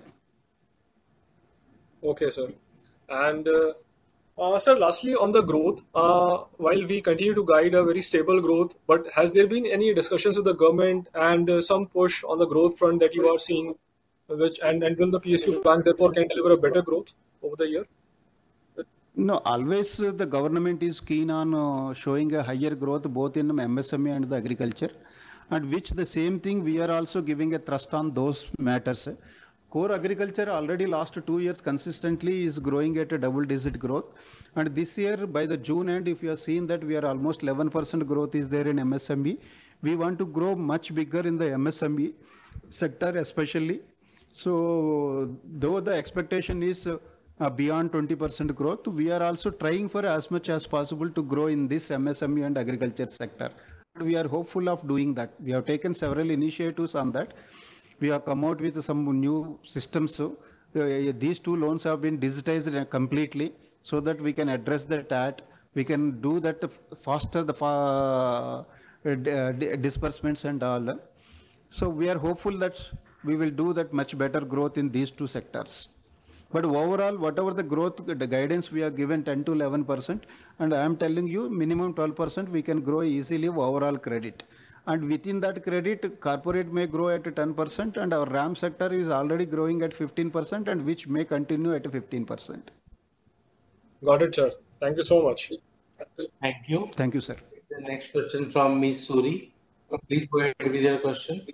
Okay, sir. And uh, uh, sir, lastly on the growth, uh, while we continue to guide a very stable growth, but has there been any discussions with the government and uh, some push on the growth front that you are seeing, which and, and will the P S U banks therefore can deliver a better growth over the year? No, always uh, the government is keen on uh, showing a higher growth both in M S M E and the agriculture, and which the same thing we are also giving a thrust on those matters. Core agriculture already last two years consistently is growing at a double digit growth, and this year by the June end, if you have seen that we are almost eleven percent growth is there in M S M E. We want to grow much bigger in the M S M E sector especially. So though the expectation is uh, uh, beyond twenty percent growth, we are also trying for as much as possible to grow in this M S M E and agriculture sector. We are hopeful of doing that. We have taken several initiatives on that. We have come out with some new systems. So, uh, these two loans have been digitized completely so that we can address that at, we can do that faster, the fa uh, disbursements and all. So we are hopeful that we will do that much better growth in these two sectors. But overall, whatever the growth, the guidance we are given ten to eleven percent, and I am telling you minimum twelve percent we can grow easily overall credit. And within that credit, corporate may grow at ten percent, and our RAM sector is already growing at fifteen percent, and which may continue at fifteen percent. Got it, sir. Thank you so much. Thank you. Thank you, sir. The next question from Miz Suri. Please go ahead with your question.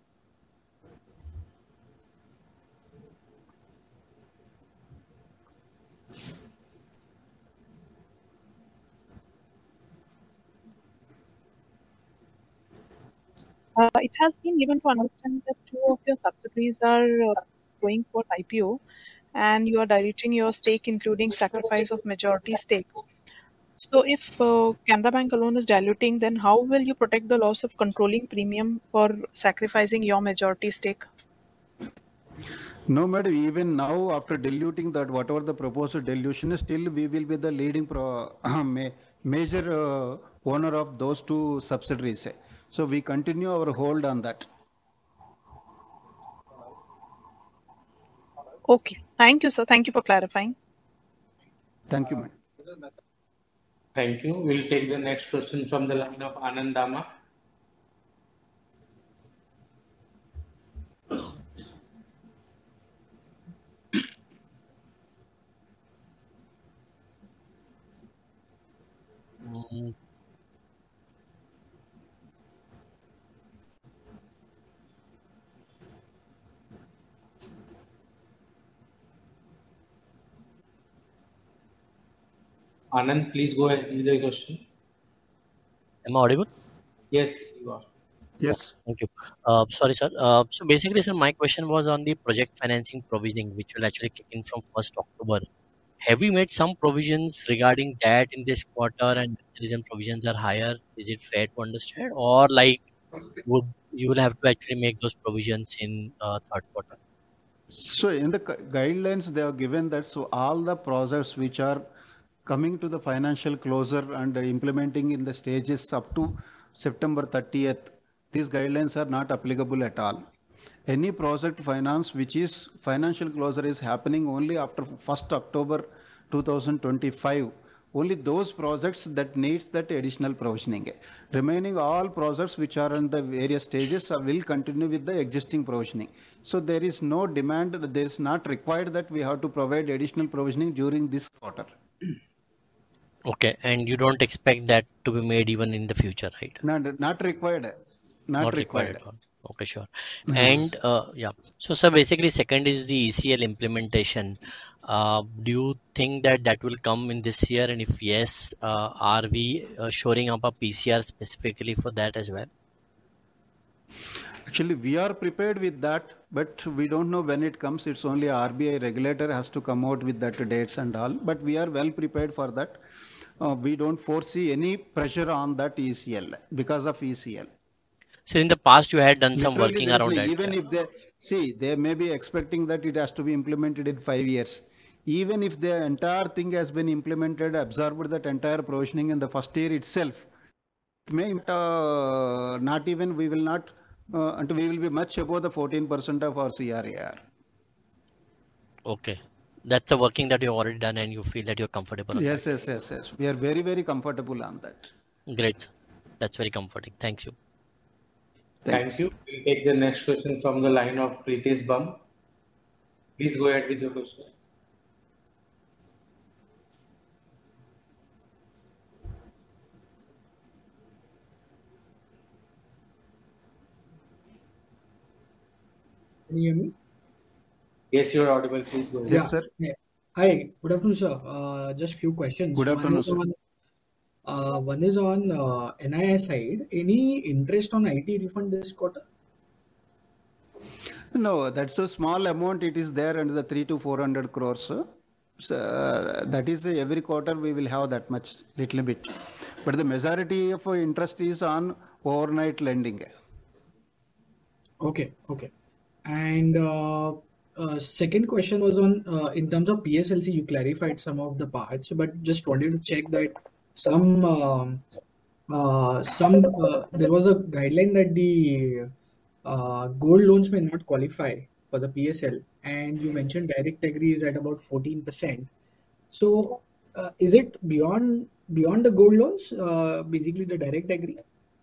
Uh, it has been given to understand that two of your subsidiaries are uh, going for I P O and you are diluting your stake, including sacrifice of majority stake. So if uh, Canara Bank alone is diluting, then how will you protect the loss of controlling premium for sacrificing your majority stake? No, madam, even now after diluting that, whatever the proposed dilution is, still we will be the leading pro, uh, ma major uh, owner of those two subsidiaries. So we continue our hold on that. Okay. Thank you, sir. Thank you for clarifying. Thank you, madam. Thank you. We'll take the next question from the line of Anand Dama. Mm. Anand, please go ahead with your question. Am I audible? Yes, you are. Yes. Thank you. Uh, sorry, sir. Uh, so basically, sir, my question was on the project financing provisioning, which will actually kick in from first October. Have we made some provisions regarding that in this quarter, and the reason provisions are higher? Is it fair to understand, or like would you will have to actually make those provisions in uh, third quarter? So in the guidelines they have given that so all the projects which are coming to the financial closure and implementing in the stages up to September thirtieth, these guidelines are not applicable at all. Any project finance which is financial closure is happening only after first October two thousand twenty-five. Only those projects that needs that additional provisioning. Remaining all projects which are in the various stages will continue with the existing provisioning. So there is no demand, there is not required that we have to provide additional provisioning during this quarter. Okay, and you don't expect that to be made even in the future, right? Not, not required. Not, Not required. required at all. Okay, sure. And uh, yeah, so sir, basically second is the E C L implementation. Uh, do you think that that will come in this year? And if yes, uh, are we uh, shoring up a P C R specifically for that as well? Actually, we are prepared with that, but we don't know when it comes. It's only R B I regulator has to come out with that dates and all. But we are well prepared for that. Uh, we don't foresee any pressure on that E C L because of E C L. So in the past, you had done some Literally, working there is around no- that. even if they see, they may be expecting that it has to be implemented in five years. Even if the entire thing has been implemented, absorbed that entire provisioning in the first year itself, it may uh, not even we will not, uh, and we will be much above the fourteen percent of our C R A R. Okay. That's a working that you've already done and you feel that you're comfortable on Yes, yes, yes, yes. We are very, very comfortable on that. that. Great. Sir. That's very comforting. Thank you. Thank Thank you. We'll take the next question from the line of Pritesh Bum. Please go ahead with your question. Can you hear me? Yes, you're audible. Please go ahead. Yes, Yeah. sir. Yeah. Hi, good afternoon, sir. Uh, just few questions. Good One afternoon, is sir. on uh, one is on uh, N I I side. Any interest on I T refund this quarter? No, that's a small amount. It is there under the three to four hundred crores. Sir. So, uh, that is uh, every quarter we will have that much, little bit. But the majority of uh, interest is on overnight lending. Okay, okay. And uh, uh, second question was on uh, in terms of P S L C. You clarified some of the parts, but just wanted to check that some um, uh, some uh, there was a guideline that the uh, gold loans may not qualify for the P S L, and you mentioned direct agri is at about fourteen percent. So, uh, is it beyond beyond the gold loans? Uh, basically, the direct agri.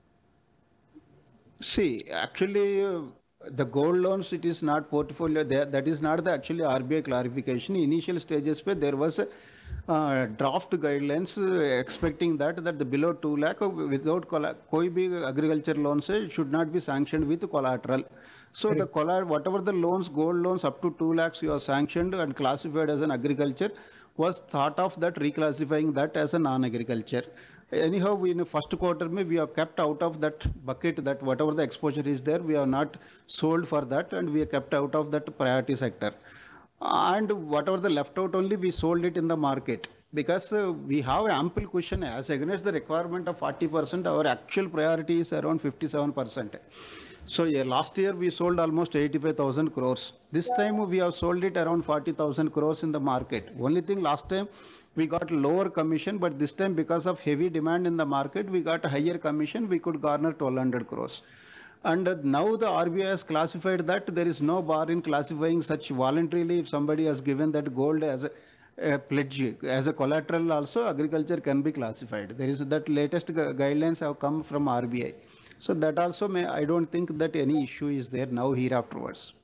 See, actually, uh, the gold loans, it is not portfolio there. That is not the actually R B I clarification. Initial stages where there was a uh, draft guidelines uh, expecting that that the below two lakh uh, without colla- koi bhi agriculture loans uh, should not be sanctioned with collateral. So the Correct. collateral, whatever the loans, gold loans up to two lakhs you are sanctioned and classified as an agriculture was thought of that reclassifying that as a non-agriculture. Anyhow, we in the first quarter, may we are kept out of that bucket that whatever the exposure is there, we are not sold for that and we are kept out of that priority sector. And whatever the left out only, we sold it in the market because uh, we have ample cushion as against the requirement of forty percent. Our actual priority is around fifty-seven percent. So yeah, last year we sold almost eighty-five thousand crores. This time we have sold it around forty thousand crores in the market. Only thing last time we got lower commission, but this time because of heavy demand in the market, we got a higher commission. We could garner twelve hundred crores. And uh, now the R B I has classified that there is no bar in classifying such voluntarily. If somebody has given that gold as a, a pledge, as a collateral also, agriculture can be classified. There is that latest gu- guidelines have come from R B I. So that also may, I don't think that any issue is there now here afterwards.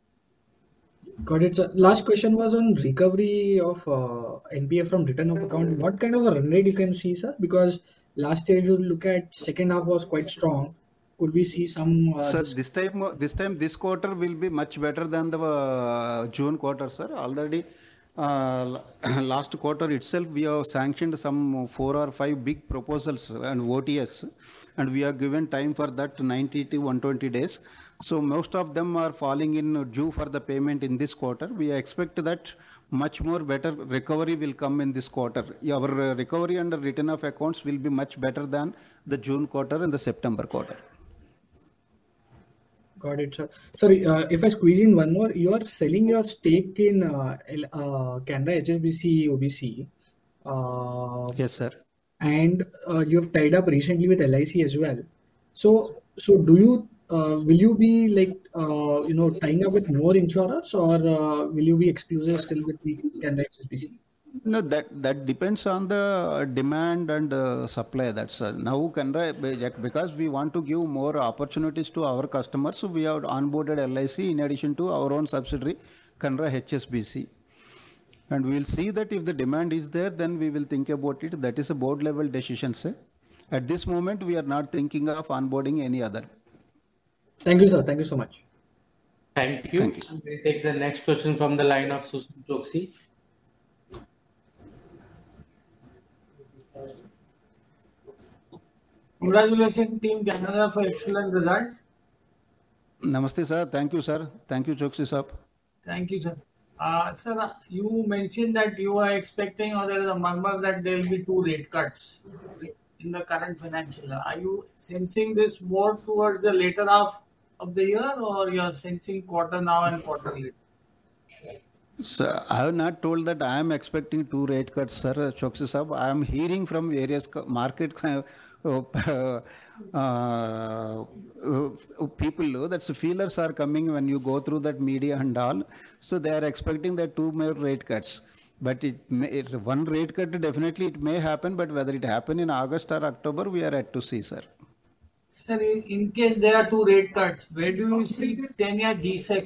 Got it, sir. Last question was on recovery of uh, N P A from return of account. What kind of a run rate you can see, sir? Because last year you look at second half was quite strong. Could we see some uh, Sir, this? this time, uh, this time, this quarter will be much better than the uh, June quarter, sir. Already, uh, last quarter itself, we have sanctioned some four or five big proposals and O T S, and we are given time for that ninety to one hundred twenty days. So most of them are falling in due for the payment in this quarter. We expect that much more better recovery will come in this quarter. Our uh, recovery under return of accounts will be much better than the June quarter and the September quarter. Got it, sir. Sorry, uh, if I squeeze in one more, you are selling your stake in uh, L- uh, Canara H S B C O B C, uh, Yes, sir. and uh, you have tied up recently with L I C as well. So, so do you uh, will you be like uh, you know tying up with more insurers, or uh, will you be exclusive still with the Canara H S B C? No, that that depends on the demand and uh, supply. That's uh, now Canara, because we want to give more opportunities to our customers. So we have onboarded L I C in addition to our own subsidiary Canara H S B C, and we will see that if the demand is there, then we will think about it. That is a board level decision, sir. At this moment, we are not thinking of onboarding any other. Thank you, sir. Thank you so much. Thank you. Thank you. We'll take the next question from the line of Susan Choksi. Congratulations, Team Canada, for excellent result. Namaste, sir. Thank you, sir. Thank you, Choksi sir. Thank you, sir. Uh, sir, uh, you mentioned that you are expecting, or there is a murmur that there will be two rate cuts in the current financial year. Are you sensing this more towards the later half of the year, or you are sensing quarter now and quarter later? So I have not told that I am expecting two rate cuts, sir. Choksi sir. I am hearing from various market uh, uh, uh, people that feelers are coming when you go through that media and all. So they are expecting that two more rate cuts. But it may, it, one rate cut definitely it may happen, but whether it happen in August or October, we are yet to see, sir. Sir, in, in case there are two rate cuts, where do you see ten-year G Sec?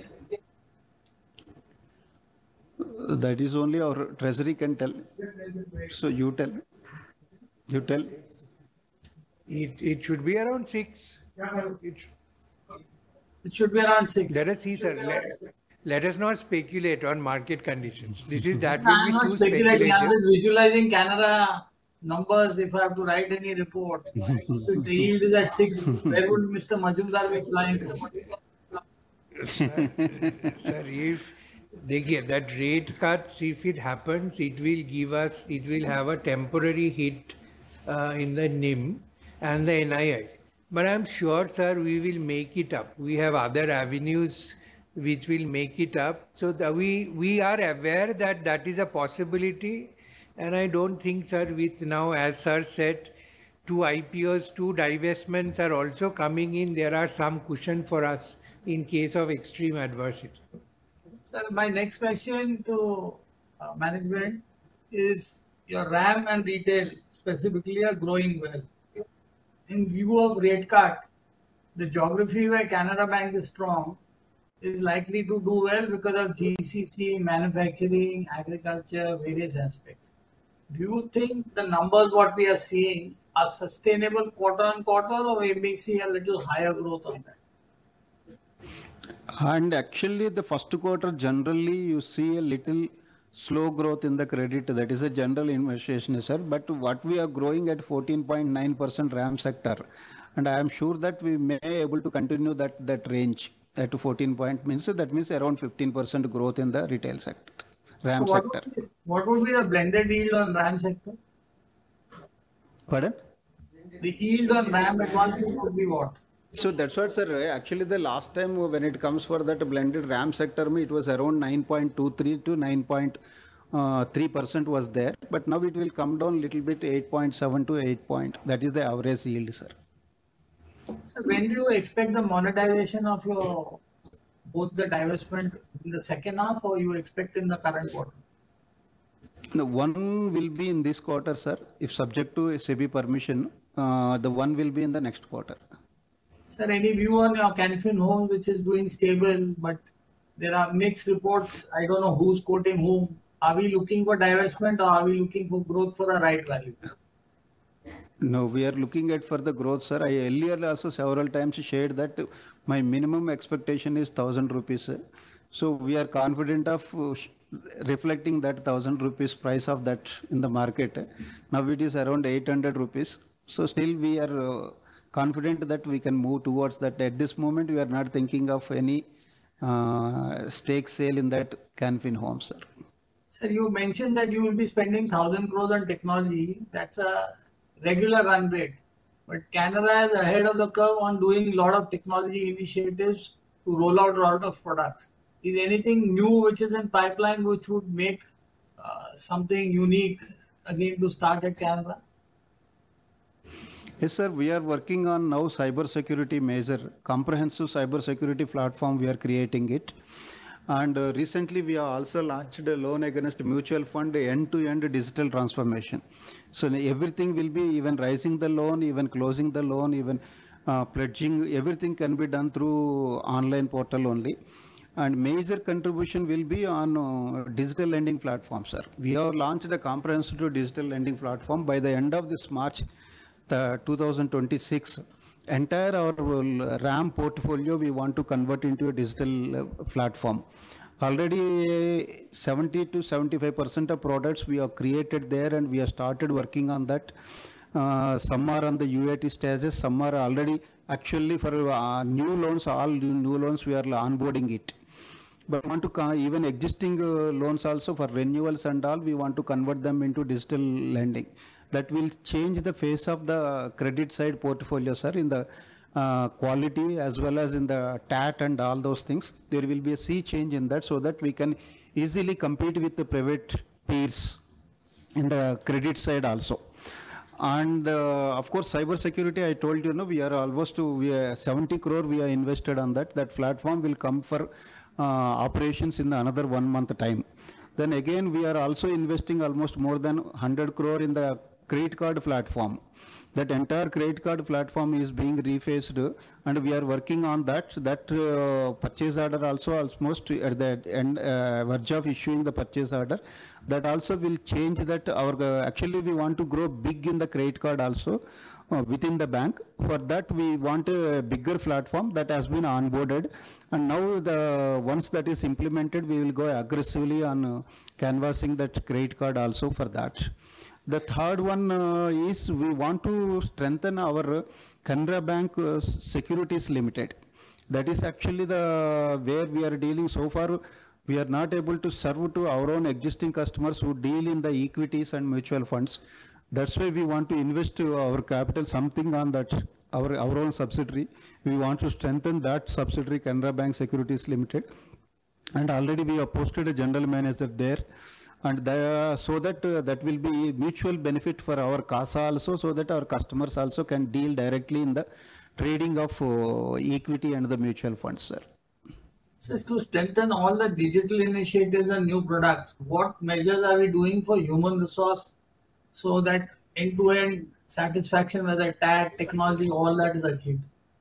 That is only our treasury can tell. So you tell. You tell. It it should be around six. It, it should be around six. Let us see, sir. Let, let us not speculate on market conditions. This is that no, will I'm be not too speculating. speculative. I'm just visualizing Canada numbers. If I have to write any report, if the yield is at six, where would Mister Majumdar be flying to? Sir, sir, if they give that rate cuts, if it happens, it will give us, it will have a temporary hit uh, in the N I M and the N I I. But I'm sure, sir, we will make it up. We have other avenues which will make it up. So that we, we are aware that that is a possibility. And I don't think, sir, with now, as sir said, two I P Os, two divestments are also coming in. There are some cushion for us in case of extreme adversity. Sir, my next question to uh, management is your RAM and retail specifically are growing well. In view of rate cut, the geography where Canara Bank is strong is likely to do well because of G C C, manufacturing, agriculture, various aspects. Do you think the numbers what we are seeing are sustainable quarter on quarter, or we may see a little higher growth on that? And actually the first quarter generally you see a little slow growth in the credit. That is a general investigation, sir. But what we are growing at fourteen point nine percent RAM sector, and I am sure that we may be able to continue that that range at fourteen point means that means around fifteen percent growth in the retail sector, RAM so what sector. Would be, what would be the blended yield on RAM sector? Pardon? The yield on RAM advances would be what? So that's what, sir. Actually, the last time when it comes for that blended RAM sector, it was around nine point two three to nine point three percent was there. But now it will come down a little bit, eight point seven to eight point. That is the average yield, sir. So when do you expect the monetization of your both the divestment in the second half, or you expect in the current quarter? The one will be in this quarter, sir. If subject to SEBI permission, uh, the one will be in the next quarter. Sir, any view on your Canfin Homes, which is doing stable, but there are mixed reports. I don't know who's quoting whom. Are we looking for divestment, or are we looking for growth for a right value? No, we are looking at for the growth, sir. I earlier also several times shared that my minimum expectation is thousand rupees. So we are confident of reflecting that thousand rupees price of that in the market. Now it is around eight hundred rupees. So still we are uh, confident that we can move towards that. At this moment, we are not thinking of any uh, stake sale in that Canfin Homes, sir. Sir, you mentioned that you will be spending thousand crores on technology. That's a regular run rate. But Canara is ahead of the curve on doing a lot of technology initiatives to roll out a lot of products. Is anything new which is in pipeline which would make uh, something unique again to start at Canara? Yes, sir. We are working on now cyber security measure, comprehensive cyber security platform. We are creating it. And uh, recently we have also launched a loan against mutual fund end-to-end digital transformation. So everything will be, even raising the loan, even closing the loan, even uh, pledging, everything can be done through online portal only. And major contribution will be on uh, digital lending platform, sir. We have launched a comprehensive digital lending platform by the end of this March the two thousand twenty-six. Entire our RAM portfolio we want to convert into a digital uh, platform. Already seventy to seventy-five percent of products we have created there, and we have started working on that. Uh, some are on the U A T stages, some are already actually for uh, new loans, all new loans we are onboarding it. But we want to co- even existing uh, loans also for renewals and all, we want to convert them into digital lending. That will change the face of the credit side portfolio, sir, in the uh, quality as well as in the T A T and all those things. There will be a sea change in that so that we can easily compete with the private peers in the credit side also. And uh, of course, cyber security, I told you, no, we are almost to we are seventy crore we are invested on that. That platform will come for uh, operations in another one month time. Then again, we are also investing almost more than one hundred crore in the credit card platform. That entire credit card platform is being refaced, and we are working on that. That uh, purchase order also almost at the end uh, verge of issuing the purchase order. That also will change that our uh, actually we want to grow big in the credit card also uh, within the bank. For that we want a bigger platform that has been onboarded, and now the once that is implemented, we will go aggressively on uh, canvassing that credit card also for that. The third one uh, is we want to strengthen our Canara Bank uh, Securities Limited. That is actually the where we are dealing so far. We are not able to serve to our own existing customers who deal in the equities and mutual funds. That's why we want to invest our capital something on that our our own subsidiary. We want to strengthen that subsidiary, Canara Bank Securities Limited, and already we have posted a general manager there. And the, so that uh, that will be mutual benefit for our CASA also, so that our customers also can deal directly in the trading of uh, equity and the mutual funds, sir. So to strengthen all the digital initiatives and new products, what measures are we doing for human resource so that end-to-end satisfaction, whether T A T, technology, all that is achieved?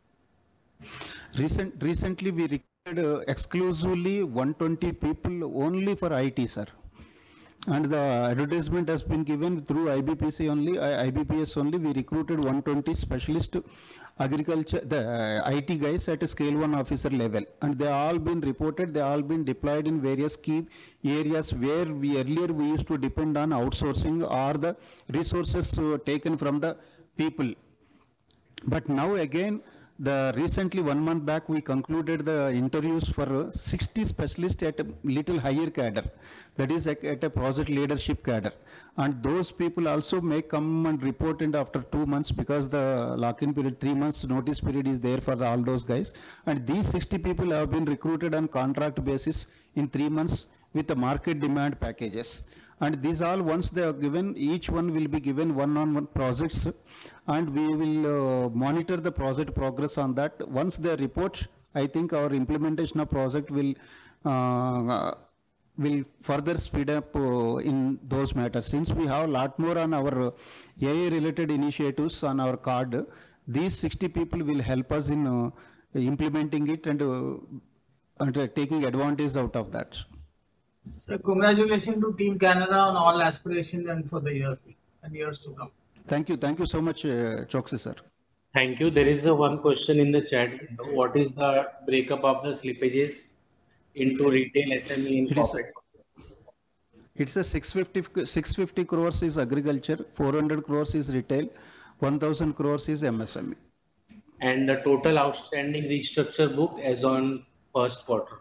Recent, recently we recruited uh, exclusively one hundred twenty people only for I T, sir. And the advertisement has been given through I B P C only, I B P S only. We recruited one hundred twenty specialist agriculture, the uh, I T guys at a scale one officer level. And they all been reported, they all been deployed in various key areas where we earlier we used to depend on outsourcing or the resources uh, taken from the people. But now again, the recently one month back we concluded the interviews for sixty specialists at a little higher cadre, that is at a project leadership cadre, and those people also may come and report in after two months because the lock-in period, three months notice period is there for all those guys, and these sixty people have been recruited on contract basis in three months with the market demand packages. And these all once they are given, each one will be given one-on-one projects, and we will uh, monitor the project progress on that. Once they report, I think our implementation of project will uh, will further speed up uh, in those matters. Since we have a lot more on our uh, A I-related initiatives on our card, these sixty people will help us in uh, implementing it and, uh, and uh, taking advantage out of that. So congratulations to Team Canara on all aspirations and for the year and years to come. Thank you. Thank you so much, uh, Choksi sir. Thank you. There is a one question in the chat. What is the breakup of the slippages into retail, S M E, and corporate? It's a six hundred fifty crores is agriculture, four hundred crores is retail, one thousand crores is M S M E. And the total outstanding restructure book as on first quarter.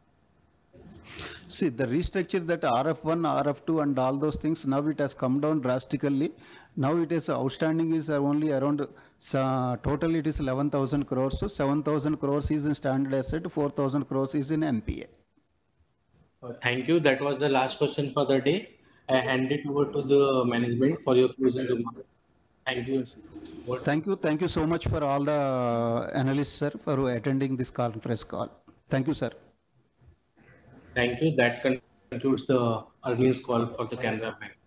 See, the restructure that R F one, R F two and all those things, now it has come down drastically. Now it is outstanding is only around, uh, total it is eleven thousand crores. So seven thousand crores is in standard asset, four thousand crores is in N P A. Uh, thank you. That was the last question for the day. I hand it over to the management for your closing remarks. Thank you. What? Thank you. Thank you so much for all the analysts, sir, for attending this conference call. Thank you, sir. Thank you. That concludes the earnings call for the Canara Bank.